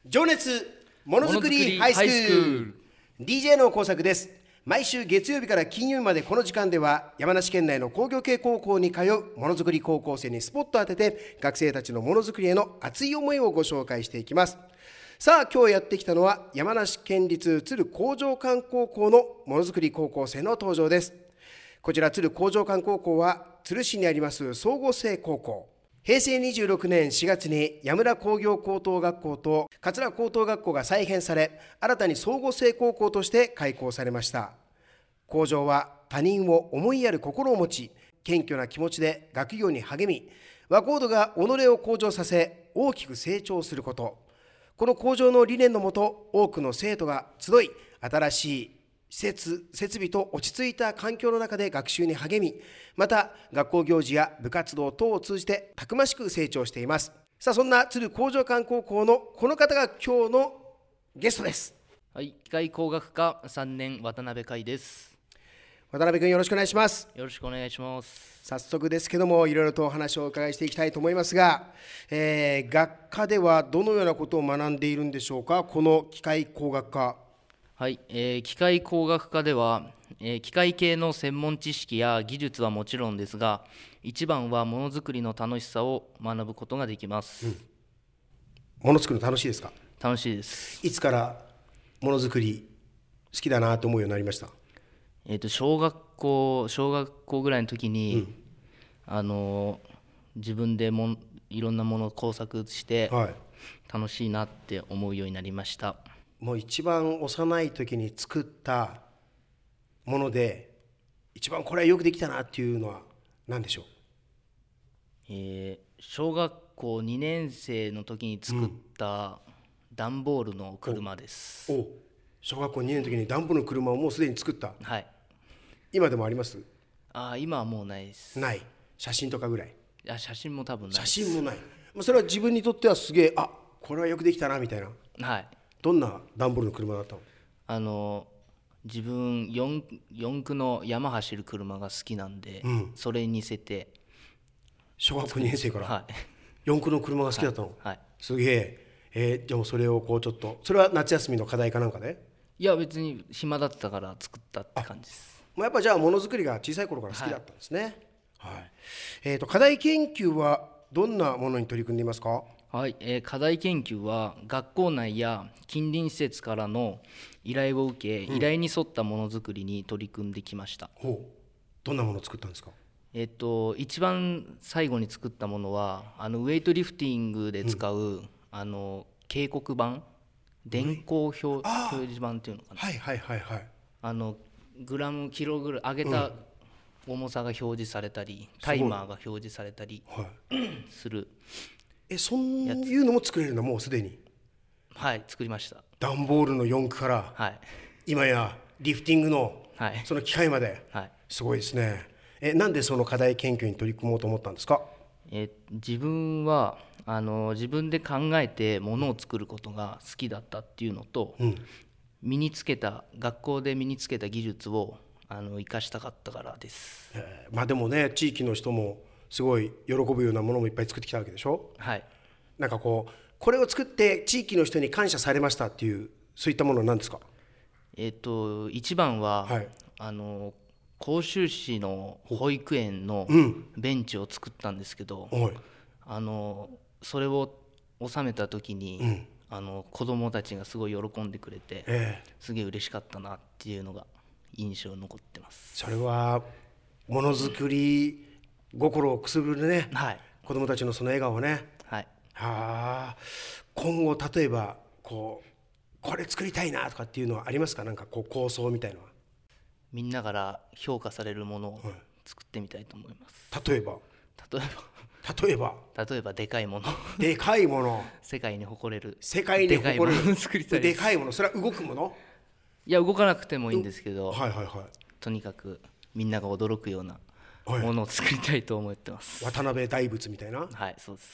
情熱ものづくりハイスクール DJ の工作です。毎週月曜日から金曜日までこの時間では山梨県内の工業系高校に通うものづくり高校生にスポットを当てて学生たちのものづくりへの熱い思いをご紹介していきます。さあ今日やってきたのは山梨県立鶴工場館高校のものづくり高校生の登場です。こちら鶴工場館高校は鶴市にあります総合成高校。平成26年4月に矢村工業高等学校と桂高等学校が再編され、新たに総合成高校として開校されました。工場は他人を思いやる心を持ち、謙虚な気持ちで学業に励み、若人が己を向上させ大きく成長すること、この工場の理念のもと、多くの生徒が集い、新しい設備と落ち着いた環境の中で学習に励み、また学校行事や部活動等を通じてたくましく成長しています。さあそんな鶴工場館高校のこの方が今日のゲストです。 はい、機械工学科3年渡辺海です。 渡辺君よろしくお願いします。 よろしくお願いします。 早速ですけどもいろいろとお話をお伺いしていきたいと思いますが、学科ではどのようなことを学んでいるんでしょうか、この機械工学科。 はい、機械工学科では、機械系の専門知識や技術はもちろんですが、一番はものづくりの楽しさを学ぶことができます。 ものづくり楽しいですか？ 楽しいです。いつからものづくり好きだなと思うようになりました？ 小学校ぐらいの時に、自分でいろんなものを工作して、楽しいなって思うようになりました。 もう一番幼い時に作ったもので一番これはよくできたなっていうのは何でしょう？ 小学校2年生の時に作った段ボールの車です。 小学校2年の時に段ボールの車をもうすでに作った？ はい。 今でもあります？ 今はもうないです。 ない。写真とかぐらい？ いや、写真も多分ないです。 写真もない。それは自分にとってはすげえ、これはよくできたなみたいな。 はい。 どんな段ボールの車だったの？ 自分四駆の山走る車が好きなんで、それに似せて。 小学校2年生から、 はい、 四駆の車が好きだったの？ はい。 すげえ。でもそれをこうちょっと、それは夏休みの課題かなんかで？ いや別に暇だったから作ったって感じです。 やっぱじゃあものづくりが小さい頃から好きだったんですね。課題研究はどんなものに取り組んでいますか？ はい、課題研究は学校内や近隣施設からの依頼を受け、依頼に沿ったものづくりに取り組んできました。 どんなものを作ったんですか？ 一番最後に作ったものはウェイトリフティングで使う、警告板、電光表示板っていうのかな。グラムキログラム上げた重さが表示されたり、タイマーが表示されたりする。 そういうのも作れるの？もうすでに？ はい、作りました。 段ボールの四駆から、今やリフティングの、その機械まで、すごいですね。なんでその課題研究に取り組もうと思ったんですか？ 自分は自分で考えてものを作ることが好きだったっていうのと、学校で身につけた技術を生かしたかったからです。 でもね、地域の人もすごい喜ぶようなものもいっぱい作ってきたわけでしょ？なんかこれを作って地域の人に感謝されましたっていう、そういったものは何ですか？ 一番は、甲州市の保育園のベンチを作ったんですけど、それを収めた時に、子どもたちがすごい喜んでくれて、すげえ嬉しかったなっていうのが印象に残ってます。 それはものづくり心をくすぐるね、子どもたちのその笑顔ね。今後例えばこれ作りたいなとかっていうのはありますか？なんか構想みたいのは。 みんなから評価されるものを作ってみたいと思います。 例えばでかいものでかいもの世界に誇れるでかいもの作りたいです。 でかいもの、それは動くもの？ いや動かなくてもいいんですけど、とにかくみんなが驚くようなものを作りたいと思ってます。 渡辺大仏みたいな？ そうです。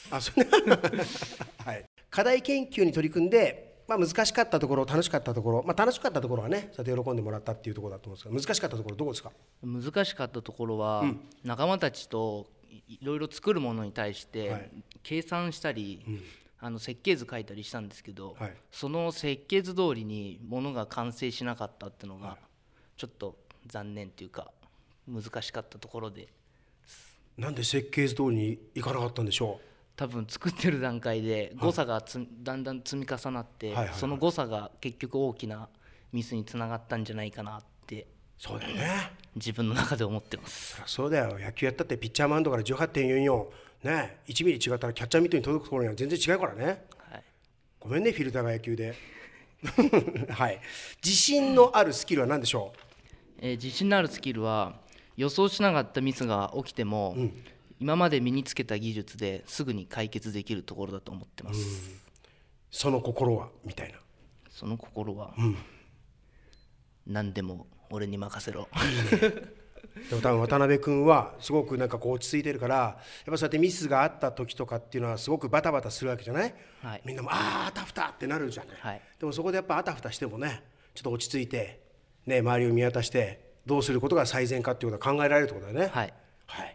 課題研究に取り組んで、難しかったところ、楽しかったところ、楽しかったところはね、そうやって喜んでもらったっていうところだと思うんですが、難しかったところどこですか？ 難しかったところは、仲間たちといろいろ作るものに対して計算したり、 設計図書いたりしたんですけど、 はい、 その設計図通りにものが完成しなかったっていうのがちょっと残念というか難しかったところで。 なんで設計図通りにいかなかったんでしょう。 多分作ってる段階で誤差がだんだん積み重なって、その誤差が結局大きなミスにつながったんじゃないかなって、 そうだよね、 自分の中で思ってます。 そうだよ、野球やったってピッチャーマウンドから 18.44 ね、1ミリ違ったらキャッチャーミットに届くところには全然違うからね、 はい、 ごめんねフィルターが野球ではい、自信のあるスキルは何でしょう。自信のあるスキルは予想しなかったミスが起きても、今まで身につけた技術ですぐに解決できるところだと思ってます。 その心はみたいな。 その心は、何でも俺に任せろ。 いいね。でも多分渡辺君はすごくなんかこう落ち着いてるから、やっぱそうやってミスがあった時とかっていうのはすごくバタバタするわけじゃない、 はい、 みんなもあたふたってなるじゃない、 はい、 でもそこでやっぱあたふたしてもね、ちょっと落ち着いて、ね、周りを見渡してどうすることが最善かっていうことが考えられるってことだよね。 はい、 はい、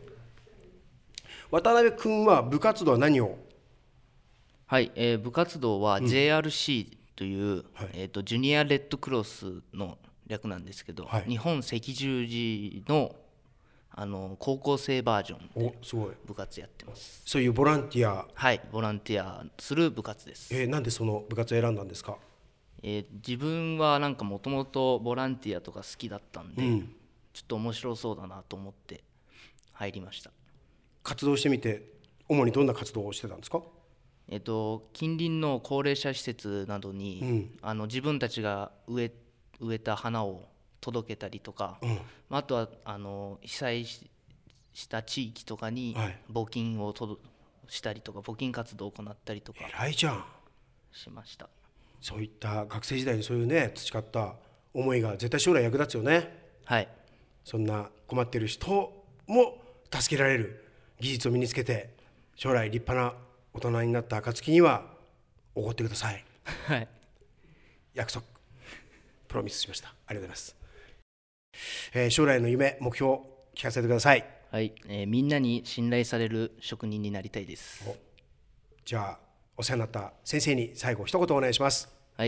渡辺君は部活動は何を。 はい、部活動は JRC という、ジュニアレッドクロスの略なんですけど、はい、日本赤十字の、高校生バージョンで部活やってます。 そういうボランティア。 はい、ボランティアする部活です。 なんでその部活を選んだんですか。 自分はなんかもともとボランティアとか好きだったんで、ちょっと面白そうだなと思って入りました。 活動してみて主にどんな活動をしてたんですか。 近隣の高齢者施設などに、自分たちが植えた花を届けたりとか、あとは被災した地域とかに募金をしたりとか、募金活動を行ったりとか偉いじゃんしました。 そういった学生時代にそういうね培った思いが絶対将来役立つよね。 はい、 そんな困っている人も助けられる技術を身につけて、将来立派な大人になった暁にはおごってください。 はい、 約束プロミスしました。ありがとうございます。将来の夢目標聞かせてください。 はい、みんなに信頼される職人になりたいです。 じゃあお世話になった先生に最後一言お願いします。 はい、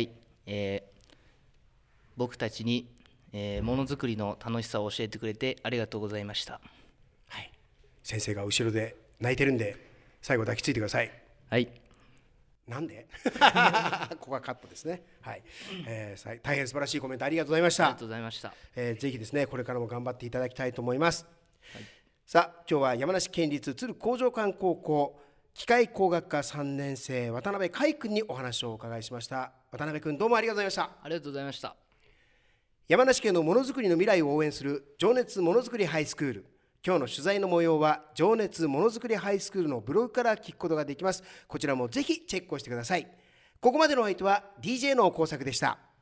僕たちに、ものづくりの楽しさを教えてくれてありがとうございました。 はい、先生が後ろで泣いてるんで最後抱きついてください。 はい。 なんでここはカットですね。はい、大変素晴らしいコメントありがとうございました。 ありがとうございました。 ぜひですねこれからも頑張っていただきたいと思います。はい、さあ今日は山梨県立鶴工場館高校機械工学科3年生渡辺海君にお話をお伺いしました。渡辺君どうもありがとうございました。 ありがとうございました。 山梨県のものづくりの未来を応援する情熱ものづくりハイスクール、今日の取材の模様は情熱ものづくりハイスクールのブログから聞くことができます。こちらもぜひチェックをしてください。ここまでのお相手は DJ の工作でした。